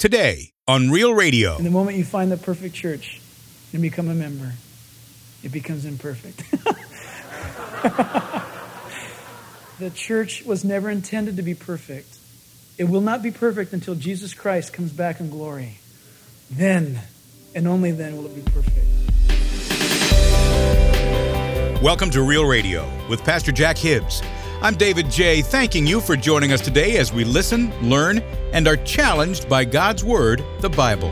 today on Real Radio. And the moment you find the perfect church and become a member, it becomes imperfect. The church was never intended to be perfect. It will not be perfect until Jesus Christ comes back in glory. Then, and only then, will it be perfect. Welcome to Real Radio with Pastor Jack Hibbs. I'm David J., thanking you for joining us today as we listen, learn, and are challenged by God's Word, the Bible.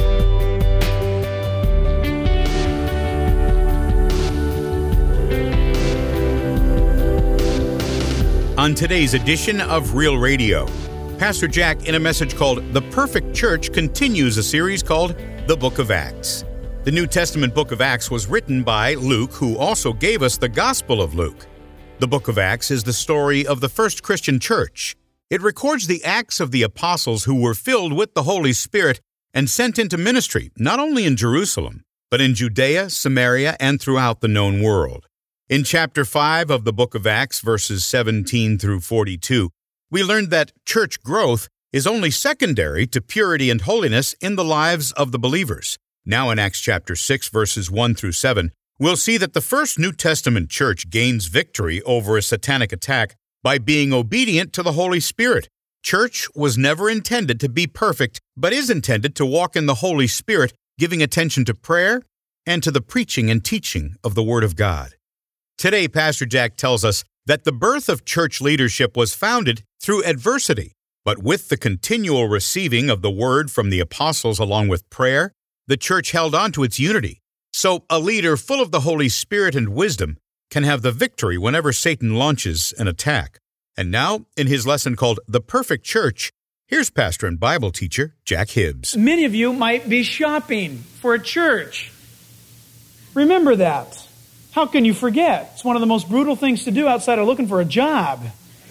On today's edition of Real Radio, Pastor Jack, in a message called The Perfect Church, continues a series called The Book of Acts. The New Testament book of Acts was written by Luke, who also gave us the Gospel of Luke. The book of Acts is the story of the first Christian church. It records the acts of the apostles who were filled with the Holy Spirit and sent into ministry, not only in Jerusalem, but in Judea, Samaria, and throughout the known world. In chapter 5 of the book of Acts, verses 17 through 42, we learned that church growth is only secondary to purity and holiness in the lives of the believers. Now in Acts chapter 6, verses 1 through 7, we'll see that the first New Testament church gains victory over a satanic attack by being obedient to the Holy Spirit. Church was never intended to be perfect, but is intended to walk in the Holy Spirit, giving attention to prayer and to the preaching and teaching of the Word of God. Today, Pastor Jack tells us that the birth of church leadership was founded through adversity, but with the continual receiving of the Word from the apostles along with prayer, the church held on to its unity. So a leader full of the Holy Spirit and wisdom can have the victory whenever Satan launches an attack. And now, in his lesson called The Perfect Church, here's pastor and Bible teacher Jack Hibbs. Many of you might be shopping for a church. Remember that. How can you forget? It's one of the most brutal things to do outside of looking for a job.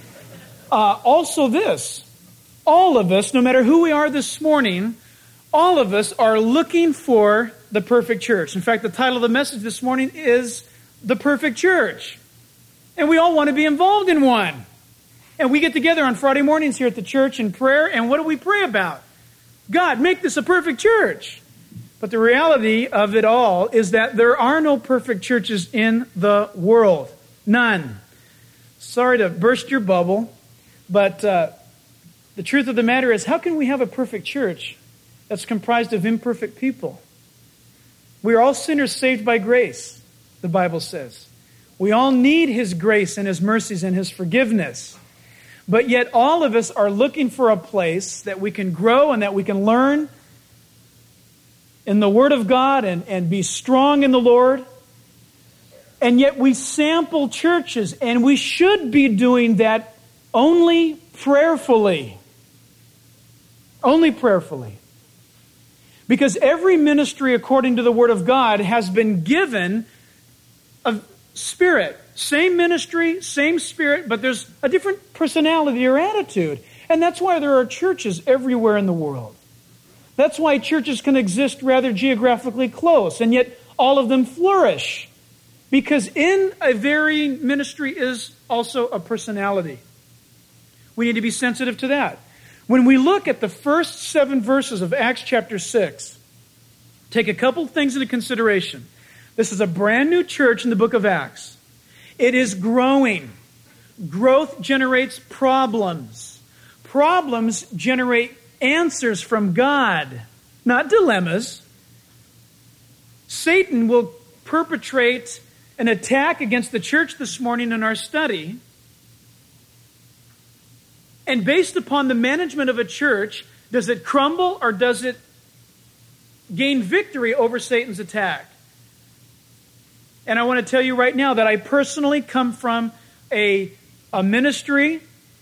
Also this, all of us, no matter who we are this morning, all of us are looking for the perfect church. In fact, the title of the message this morning is The Perfect Church. And we all want to be involved in one. And we get together on Friday mornings here at the church in prayer, and what do we pray about? God, make this a perfect church. But the reality of it all is that there are no perfect churches in the world. None. Sorry to burst your bubble, but the truth of the matter is, how can we have a perfect church that's comprised of imperfect people? We are all sinners saved by grace, the Bible says. We all need His grace and His mercies and His forgiveness. But yet all of us are looking for a place that we can grow and that we can learn in the Word of God and be strong in the Lord. And yet we sample churches, and we should be doing that only prayerfully. Only prayerfully. Because every ministry, according to the Word of God, has been given a spirit. Same ministry, same spirit, but there's a different personality or attitude. And that's why there are churches everywhere in the world. That's why churches can exist rather geographically close, and yet all of them flourish. Because in a varying ministry is also a personality. We need to be sensitive to that. When we look at the first 7 verses of Acts chapter 6, take a couple things into consideration. This is a brand new church in the book of Acts. It is growing. Growth generates problems. Problems generate answers from God, not dilemmas. Satan will perpetrate an attack against the church this morning in our study. And based upon the management of a church, does it crumble or does it gain victory over Satan's attack? And I want to tell you right now that I personally come from a ministry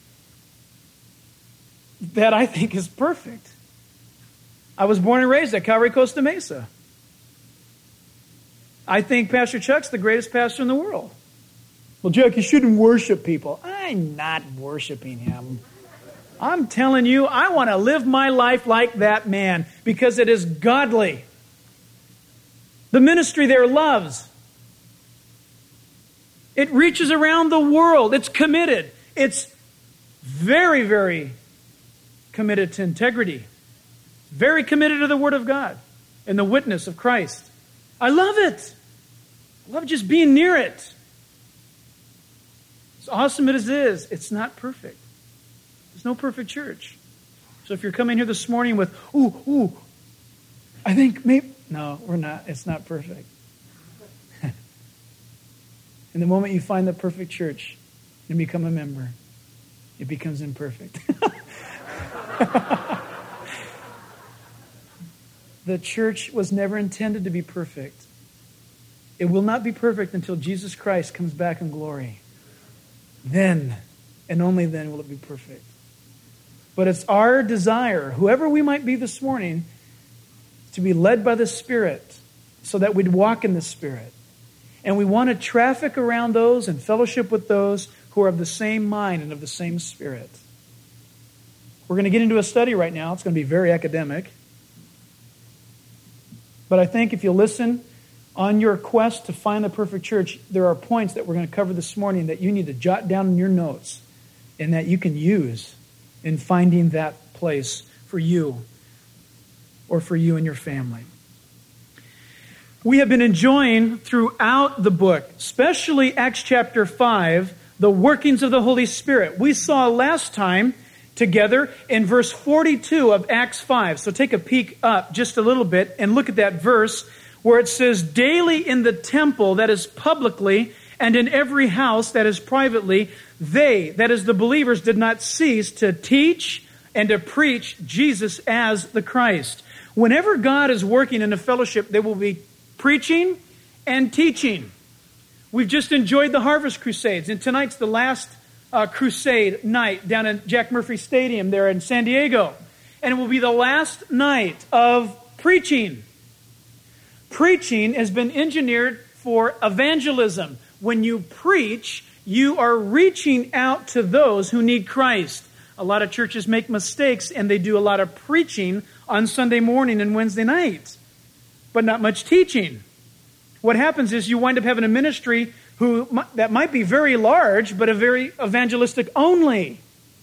that I think is perfect. I was born and raised at Calvary Costa Mesa. I think Pastor Chuck's the greatest pastor in the world. Well, Jack, you shouldn't worship people. I'm not worshiping him. I'm telling you, I want to live my life like that man because it is godly. The ministry there loves. It reaches around the world. It's committed. It's very, very committed to integrity. Very committed to the Word of God and the witness of Christ. I love it. I love just being near it. As awesome as it is, it's not perfect. There's no perfect church. So if you're coming here this morning with, I think maybe, no, we're not. It's not perfect. And the moment you find the perfect church and become a member, it becomes imperfect. The church was never intended to be perfect. It will not be perfect until Jesus Christ comes back in glory. Then, and only then, will it be perfect. But it's our desire, whoever we might be this morning, to be led by the Spirit so that we'd walk in the Spirit. And we want to traffic around those and fellowship with those who are of the same mind and of the same spirit. We're going to get into a study right now. It's going to be very academic. But I think if you listen on your quest to find the perfect church, there are points that we're going to cover this morning that you need to jot down in your notes and that you can use in finding that place for you or for you and your family. We have been enjoying throughout the book, especially Acts chapter 5, the workings of the Holy Spirit. We saw last time together in verse 42 of Acts 5. So take a peek up just a little bit and look at that verse where it says, daily in the temple, that is publicly, and in every house, that is privately, they, that is the believers, did not cease to teach and to preach Jesus as the Christ. Whenever God is working in a fellowship, there will be preaching and teaching. We've just enjoyed the Harvest Crusades, and tonight's the last crusade night down in Jack Murphy Stadium there in San Diego. And it will be the last night of preaching. Preaching has been engineered for evangelism. When you preach, you are reaching out to those who need Christ. A lot of churches make mistakes and they do a lot of preaching on Sunday morning and Wednesday night, but not much teaching. What happens is you wind up having a ministry that might be very large, but a very evangelistic only.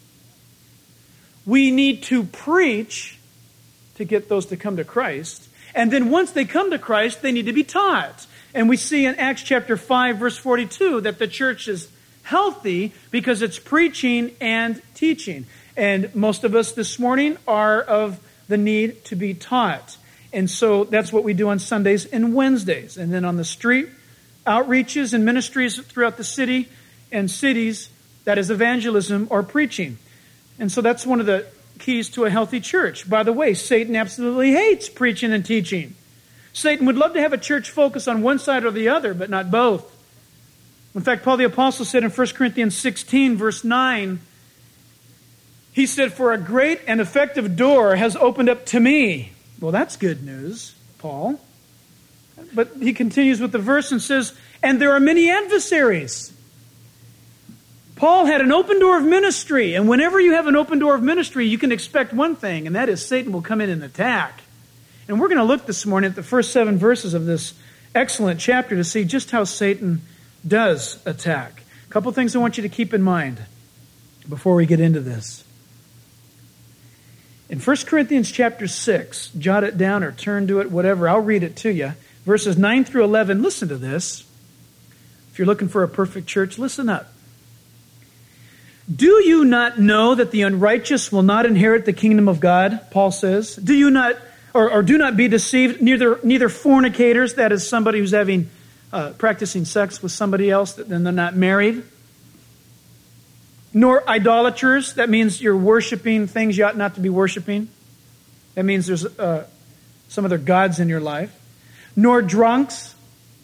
We need to preach to get those to come to Christ. And then once they come to Christ, they need to be taught. And we see in Acts chapter 5, verse 42, that the church is healthy because it's preaching and teaching. And most of us this morning are of the need to be taught. And so that's what we do on Sundays and Wednesdays. And then on the street outreaches and ministries throughout the city and cities, that is evangelism or preaching. And so that's one of the keys to a healthy church. By the way, Satan absolutely hates preaching and teaching. Satan would love to have a church focus on one side or the other, but not both. In fact, Paul the Apostle said in 1 Corinthians 16, verse 9, he said, "For a great and effective door has opened up to me." Well, that's good news, Paul. But he continues with the verse and says, "And there are many adversaries." Paul had an open door of ministry, and whenever you have an open door of ministry, you can expect one thing, and that is Satan will come in and attack. And we're going to look this morning at the first 7 verses of this excellent chapter to see just how Satan does attack. A couple things I want you to keep in mind before we get into this. In 1 Corinthians chapter 6, jot it down or turn to it, whatever, I'll read it to you. Verses 9 through 11, listen to this. If you're looking for a perfect church, listen up. "Do you not know that the unrighteous will not inherit the kingdom of God?" Paul says. "Do you not, or do not be deceived, neither fornicators," that is somebody who's having practicing sex with somebody else, then they're not married, "nor idolaters," that means you're worshiping things you ought not to be worshiping. That means there's some other gods in your life. "Nor drunks,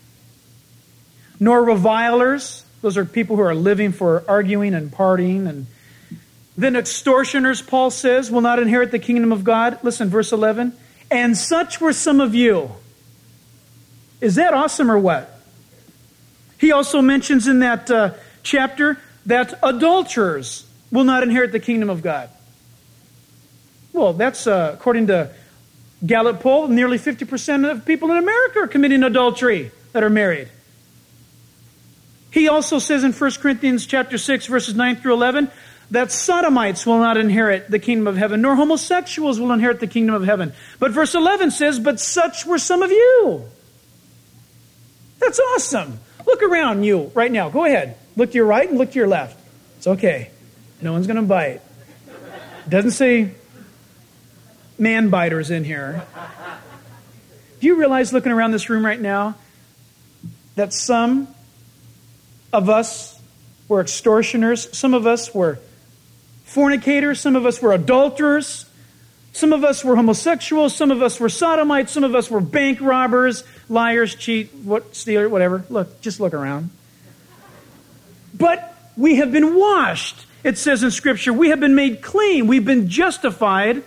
nor revilers." Those are people who are living for arguing and partying. And then extortioners, Paul says, will not inherit the kingdom of God. Listen, verse 11. "And such were some of you." Is that awesome or what? He also mentions in that chapter that adulterers will not inherit the kingdom of God. Well, that's according to Gallup poll, nearly 50% of people in America are committing adultery that are married. He also says in 1 Corinthians chapter 6, verses 9 through 11, that sodomites will not inherit the kingdom of heaven, nor homosexuals will inherit the kingdom of heaven. But verse 11 says, but such were some of you. That's awesome. Look around you right now. Go ahead. Look to your right and look to your left. It's okay. No one's going to bite. It doesn't say man biters in here. Do you realize, looking around this room right now, that some of us were extortioners, some of us were fornicators, some of us were adulterers, some of us were homosexuals, some of us were sodomites, some of us were bank robbers, liars, stealers, whatever. Look, just look around. But we have been washed. It says in Scripture, we have been made clean. We've been justified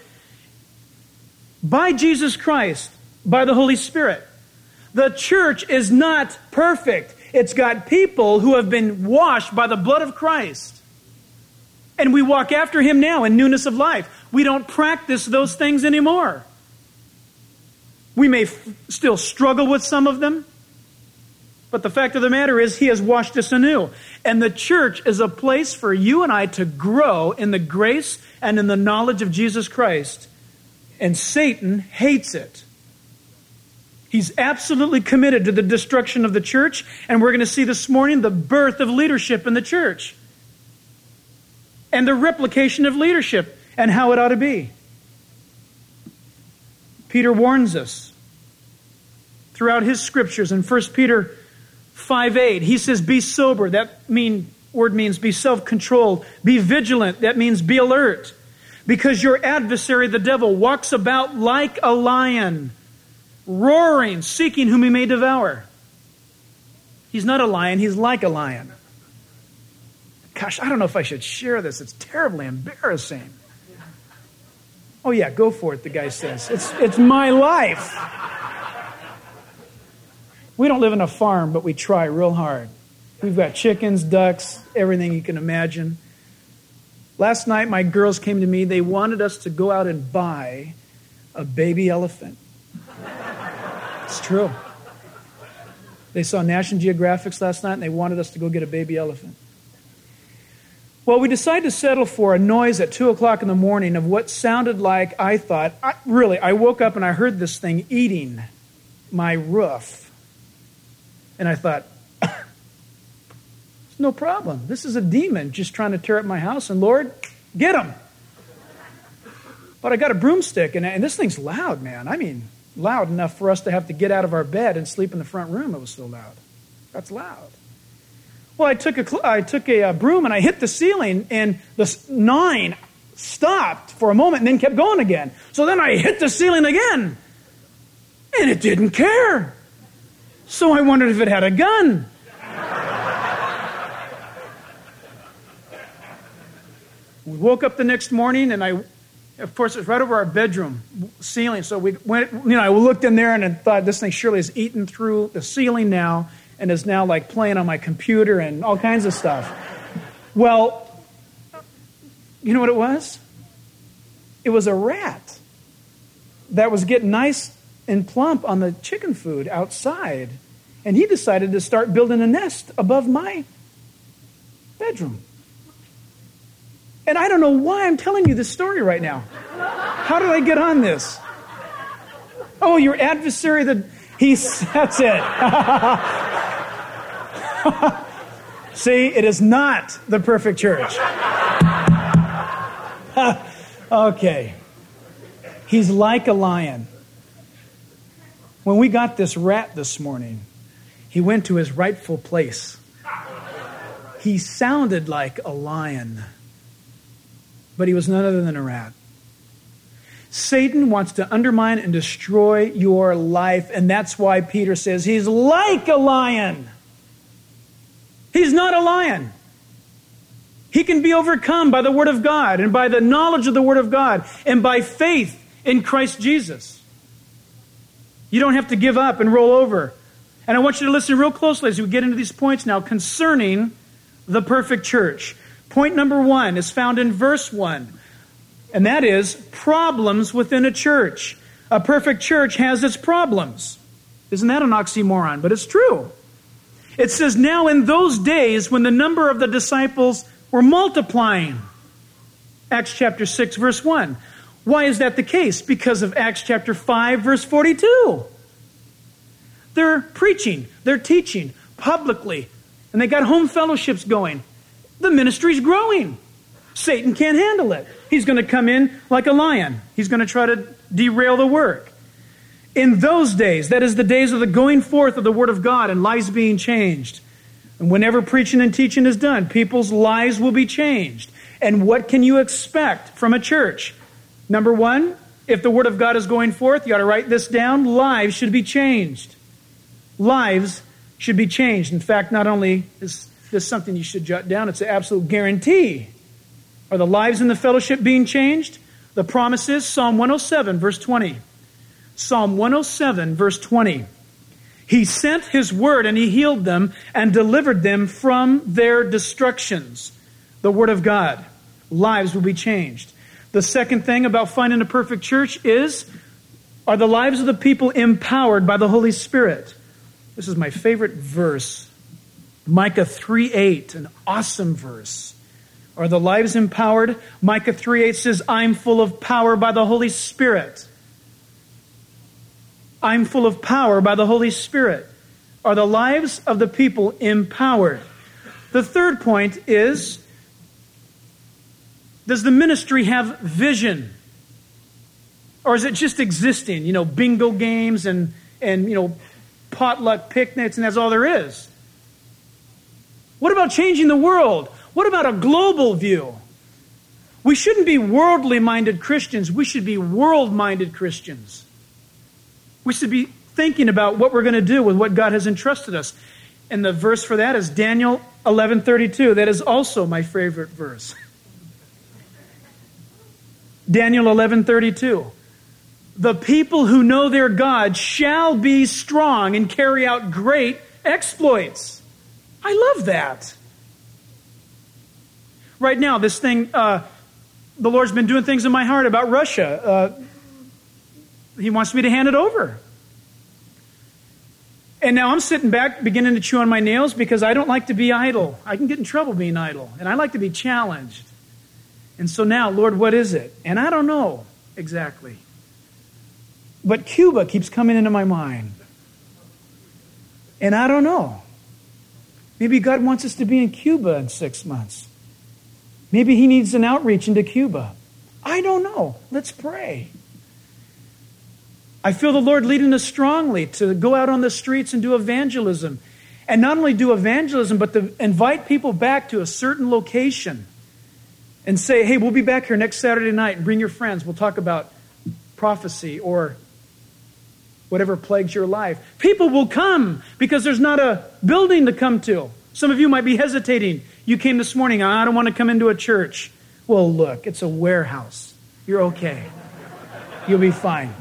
by Jesus Christ, by the Holy Spirit. The church is not perfect. It's got people who have been washed by the blood of Christ. And we walk after Him now in newness of life. We don't practice those things anymore. We may still struggle with some of them, but the fact of the matter is He has washed us anew. And the church is a place for you and I to grow in the grace and in the knowledge of Jesus Christ. And Satan hates it. He's absolutely committed to the destruction of the church, and we're going to see this morning the birth of leadership in the church and the replication of leadership and how it ought to be. Peter warns us throughout his scriptures in 1 Peter 5:8. He says, be sober. That word means be self-controlled. Be vigilant. That means be alert. Because your adversary, the devil, walks about like a lion, roaring, seeking whom he may devour. He's not a lion, he's like a lion. Gosh, I don't know if I should share this. It's terribly embarrassing. Oh yeah, go for it, the guy says. It's my life. We don't live on a farm, but we try real hard. We've got chickens, ducks, everything you can imagine. Last night, my girls came to me. They wanted us to go out and buy a baby elephant. It's true. They saw National Geographic last night, and they wanted us to go get a baby elephant. Well, we decided to settle for a noise at 2 o'clock in the morning of what sounded like, I woke up and I heard this thing eating my roof. And I thought, no problem. This is a demon just trying to tear up my house, and Lord, get him. But I got a broomstick, and this thing's loud, man. I mean, loud enough for us to have to get out of our bed and sleep in the front room. It was so loud. That's loud. Well, I took a broom and I hit the ceiling, and the gnawing stopped for a moment and then kept going again. So then I hit the ceiling again, and it didn't care. So I wondered if it had a gun. We woke up the next morning, and of course, it was right over our bedroom ceiling. So we went, I looked in there and I thought, this thing surely is eaten through the ceiling now and is now like playing on my computer and all kinds of stuff. Well, you know what it was? It was a rat that was getting nice and plump on the chicken food outside. And he decided to start building a nest above my bedroom. And I don't know why I'm telling you this story right now. How did I get on this? Oh, your adversary, that's it. See, it is not the perfect church. Okay. He's like a lion. When we got this rat this morning, he went to his rightful place. He sounded like a lion, but he was none other than a rat. Satan wants to undermine and destroy your life, and that's why Peter says he's like a lion. He's not a lion. He can be overcome by the Word of God and by the knowledge of the Word of God and by faith in Christ Jesus. You don't have to give up and roll over. And I want you to listen real closely as we get into these points now concerning the perfect church. Point number 1 is found in verse 1, and that is problems within a church. A perfect church has its problems. Isn't that an oxymoron? But it's true. It says, now in those days when the number of the disciples were multiplying. Acts chapter 6, verse 1. Why is that the case? Because of Acts chapter 5, verse 42. They're preaching, they're teaching publicly, and they got home fellowships going. The ministry's growing. Satan can't handle it. He's going to come in like a lion. He's going to try to derail the work. In those days, that is the days of the going forth of the Word of God and lives being changed. And whenever preaching and teaching is done, people's lives will be changed. And what can you expect from a church? Number one, if the Word of God is going forth, you ought to write this down, lives should be changed. Lives should be changed. In fact, not only is this something you should jot down, it's an absolute guarantee. Are the lives in the fellowship being changed? The promise is Psalm 107, verse 20. Psalm 107, verse 20. He sent His word and He healed them and delivered them from their destructions. The Word of God. Lives will be changed. The second thing about finding a perfect church is, are the lives of the people empowered by the Holy Spirit? This is my favorite verse. Micah 3:8, an awesome verse. Are the lives empowered? Micah 3:8 says, I'm full of power by the Holy Spirit. I'm full of power by the Holy Spirit. Are the lives of the people empowered? The third point is, does the ministry have vision? Or is it just existing? You know, bingo games and potluck picnics, and that's all there is. What about changing the world? What about a global view? We shouldn't be worldly minded Christians. We should be world minded Christians. We should be thinking about what we're going to do with what God has entrusted us. And the verse for that is Daniel 11:32. That is also my favorite verse. Daniel 11:32. The people who know their God shall be strong and carry out great exploits. I love that. Right now, this thing, the Lord's been doing things in my heart about Russia. He wants me to hand it over. And now I'm sitting back, beginning to chew on my nails because I don't like to be idle. I can get in trouble being idle. And I like to be challenged. And so now, Lord, what is it? And I don't know exactly. But Cuba keeps coming into my mind. And I don't know. Maybe God wants us to be in Cuba in 6 months. Maybe He needs an outreach into Cuba. I don't know. Let's pray. I feel the Lord leading us strongly to go out on the streets and do evangelism. And not only do evangelism, but to invite people back to a certain location. And say, hey, we'll be back here next Saturday night and bring your friends. We'll talk about prophecy or whatever plagues your life. People will come because there's not a building to come to. Some of you might be hesitating. You came this morning, I don't want to come into a church. Well, look, it's a warehouse. You're okay. You'll be fine.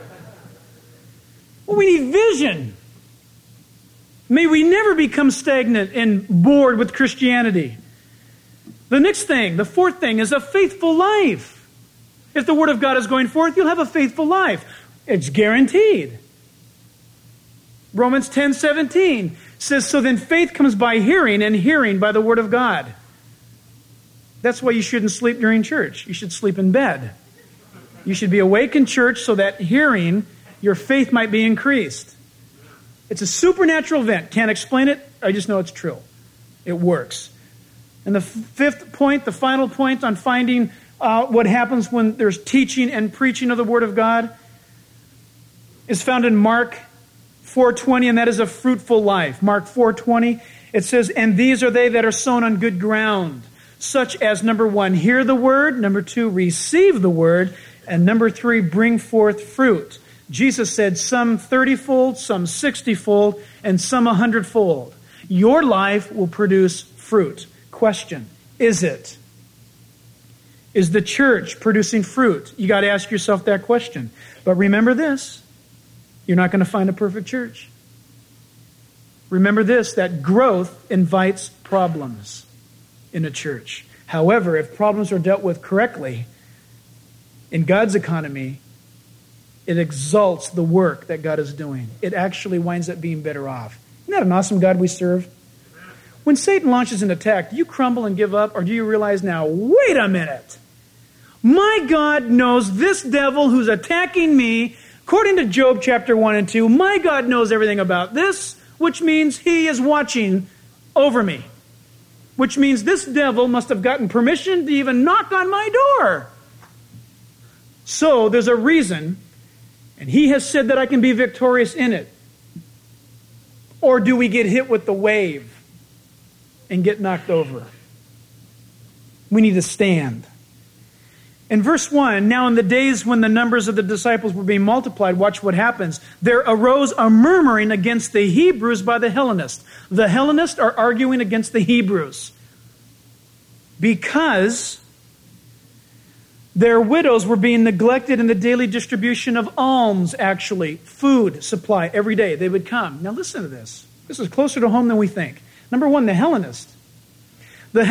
Well, we need vision. May we never become stagnant and bored with Christianity. The next thing, the fourth thing, is a faithful life. If the Word of God is going forth, you'll have a faithful life. It's guaranteed. Romans 10:17 says, so then faith comes by hearing, and hearing by the Word of God. That's why you shouldn't sleep during church. You should sleep in bed. You should be awake in church so that hearing, your faith might be increased. It's a supernatural event. Can't explain it. I just know it's true. It works. And the fifth point, the final point on finding what happens when there's teaching and preaching of the Word of God is found in Mark 4:20, and that is a fruitful life. Mark 4:20, it says, and these are they that are sown on good ground, such as, number 1, hear the word, number 2, receive the word, and number 3, bring forth fruit. Jesus said some 30-fold, some 60-fold, and some 100-fold. Your life will produce fruit. Question, is it? Is the church producing fruit? You got to ask yourself that question. But remember this, you're not going to find a perfect church. Remember this, that growth invites problems in a church. However, if problems are dealt with correctly, in God's economy, it exalts the work that God is doing. It actually winds up being better off. Isn't that an awesome God we serve? When Satan launches an attack, do you crumble and give up, or do you realize now, wait a minute, My God knows this devil who's attacking me. According to Job chapter 1 and 2, my God knows everything about this, which means he is watching over me. Which means this devil must have gotten permission to even knock on my door. So there's a reason, and he has said that I can be victorious in it. Or do we get hit with the wave and get knocked over? We need to stand. In verse 1, now in the days when the numbers of the disciples were being multiplied, watch what happens. There arose a murmuring against the Hebrews by the Hellenists. The Hellenists are arguing against the Hebrews because their widows were being neglected in the daily distribution of alms, actually. Food supply every day. They would come. Now listen to this. This is closer to home than we think. Number one, the Hellenists. The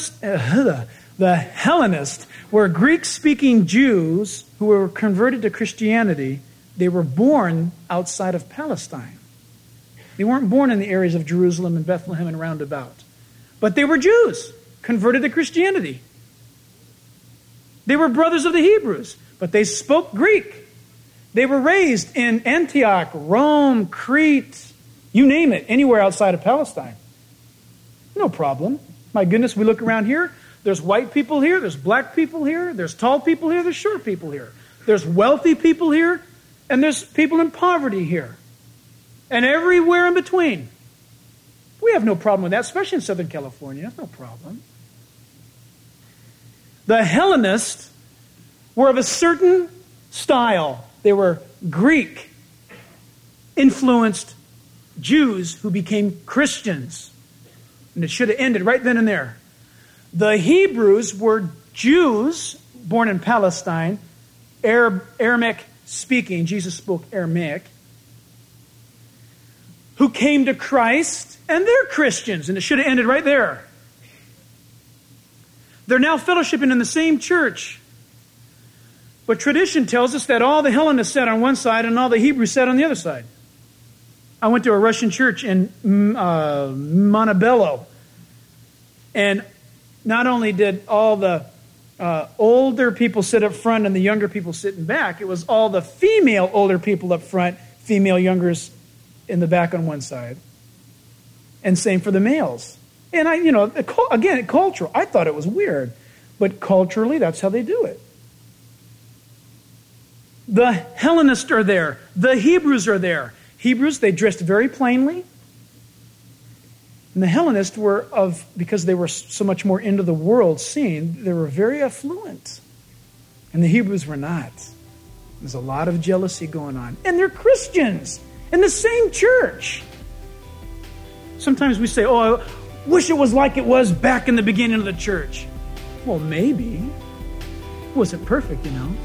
Hellenists were Greek-speaking Jews who were converted to Christianity. They were born outside of Palestine. They weren't born in the areas of Jerusalem and Bethlehem and roundabout. But they were Jews, converted to Christianity. They were brothers of the Hebrews, but they spoke Greek. They were raised in Antioch, Rome, Crete, you name it, anywhere outside of Palestine. No problem. My goodness, we look around here. There's white people here. There's black people here. There's tall people here. There's short people here. There's wealthy people here. And there's people in poverty here. And everywhere in between. We have no problem with that, especially in Southern California. That's no problem. The Hellenists were of a certain style. They were Greek-influenced Jews who became Christians. And it should have ended right then and there. The Hebrews were Jews born in Palestine, Aramaic speaking. Jesus spoke Aramaic. Who came to Christ, and they're Christians. And it should have ended right there. They're now fellowshipping in the same church. But tradition tells us that all the Hellenists sat on one side and all the Hebrews sat on the other side. I went to a Russian church in Montebello. And not only did all the older people sit up front and the younger people sitting back, it was all the female older people up front, female youngers in the back on one side. And same for the males. And again, cultural. I thought it was weird. But culturally, that's how they do it. The Hellenists are there. The Hebrews are there. Hebrews, they dressed very plainly. And the Hellenists were because they were so much more into the world scene, they were very affluent. And the Hebrews were not. There's a lot of jealousy going on. And they're Christians in the same church. Sometimes we say, I wish it was like it was back in the beginning of the church. Well, maybe. It wasn't perfect,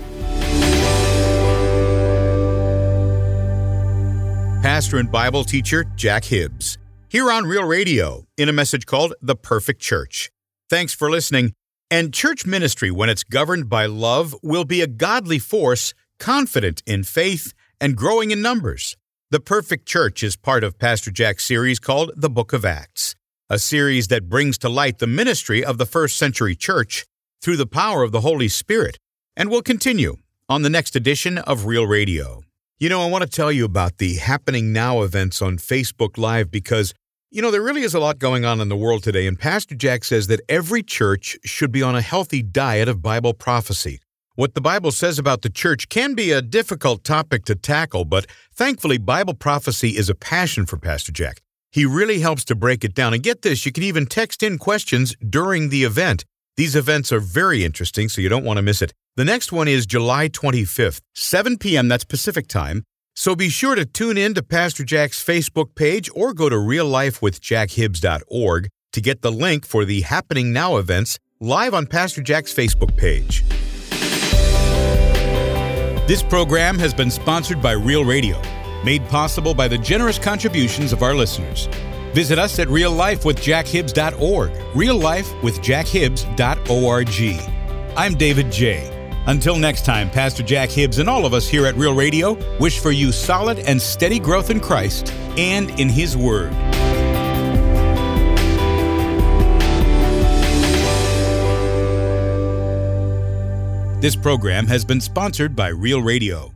Pastor and Bible teacher Jack Hibbs, here on Real Radio, in a message called The Perfect Church. Thanks for listening. And church ministry, when it's governed by love, will be a godly force, confident in faith, and growing in numbers. The Perfect Church is part of Pastor Jack's series called The Book of Acts, a series that brings to light the ministry of the first century church through the power of the Holy Spirit, and will continue on the next edition of Real Radio. I want to tell you about the Happening Now events on Facebook Live because, there really is a lot going on in the world today, and Pastor Jack says that every church should be on a healthy diet of Bible prophecy. What the Bible says about the church can be a difficult topic to tackle, but thankfully Bible prophecy is a passion for Pastor Jack. He really helps to break it down. And get this, you can even text in questions during the event. These events are very interesting, so you don't want to miss it. The next one is July 25th, 7 p.m., that's Pacific time. So be sure to tune in to Pastor Jack's Facebook page or go to reallifewithjackhibbs.org to get the link for the Happening Now events live on Pastor Jack's Facebook page. This program has been sponsored by Real Radio, made possible by the generous contributions of our listeners. Visit us at reallifewithjackhibbs.org, reallifewithjackhibbs.org. I'm David J. Until next time, Pastor Jack Hibbs and all of us here at Real Radio wish for you solid and steady growth in Christ and in His Word. This program has been sponsored by Real Radio.